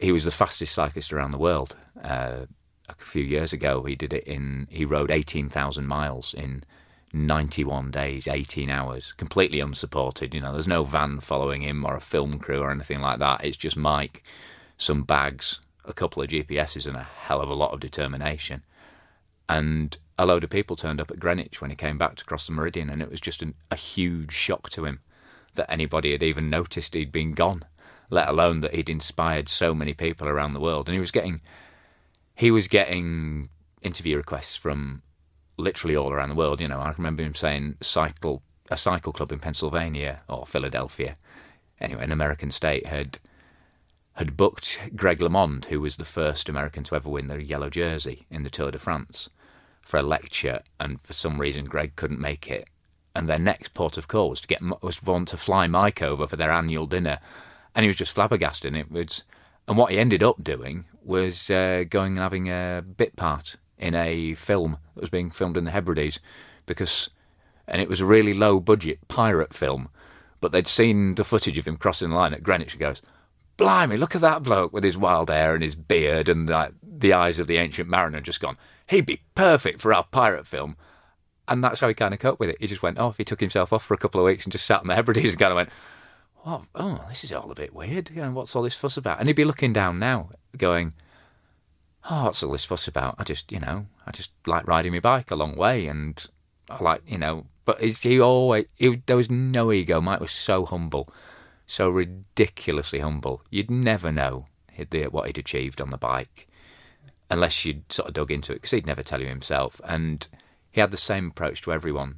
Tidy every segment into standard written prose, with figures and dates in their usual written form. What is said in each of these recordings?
he was the fastest cyclist around the world. A few years ago, he rode 18,000 miles in 91 days, 18 hours, completely unsupported. There's no van following him or a film crew or anything like that. It's just Mike, some bags, a couple of GPSs, and a hell of a lot of determination. And a load of people turned up at Greenwich when he came back to cross the meridian, and it was just a huge shock to him that anybody had even noticed he'd been gone, let alone that he'd inspired so many people around the world. And he was getting interview requests from literally all around the world. I remember him saying a cycle club in Pennsylvania or Philadelphia, anyway, an American state, had booked Greg LeMond, who was the first American to ever win the yellow jersey in the Tour de France, for a lecture, and for some reason Greg couldn't make it. And their next port of call was to fly Mike over for their annual dinner, and he was just flabbergasted. And what he ended up doing was going and having a bit part in a film that was being filmed in the Hebrides, and it was a really low budget pirate film, but they'd seen the footage of him crossing the line at Greenwich. He goes, "Blimey, look at that bloke with his wild hair and his beard and the eyes of the Ancient Mariner," just gone, "He'd be perfect for our pirate film." And that's how he kind of coped with it. He just went off. He took himself off for a couple of weeks and just sat in the Hebrides and kind of went, "Oh, this is all a bit weird. What's all this fuss about?" And he'd be looking down now, going, "Oh, what's all this fuss about? I just like riding my bike a long way, and I like, But there was no ego. Mike was so humble, so ridiculously humble. You'd never know what he'd achieved on the bike unless you'd sort of dug into it, because he'd never tell you himself. And he had the same approach to everyone.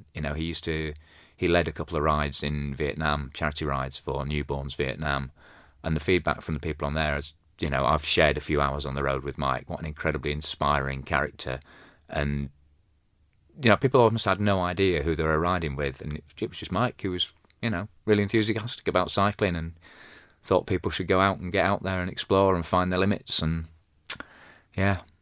He led a couple of rides in Vietnam, charity rides for Newborns Vietnam, and the feedback from the people on there is, I've shared a few hours on the road with Mike. What an incredibly inspiring character. And, people almost had no idea who they were riding with, and it was just Mike, who was, really enthusiastic about cycling and thought people should go out and get out there and explore and find their limits. And, yeah,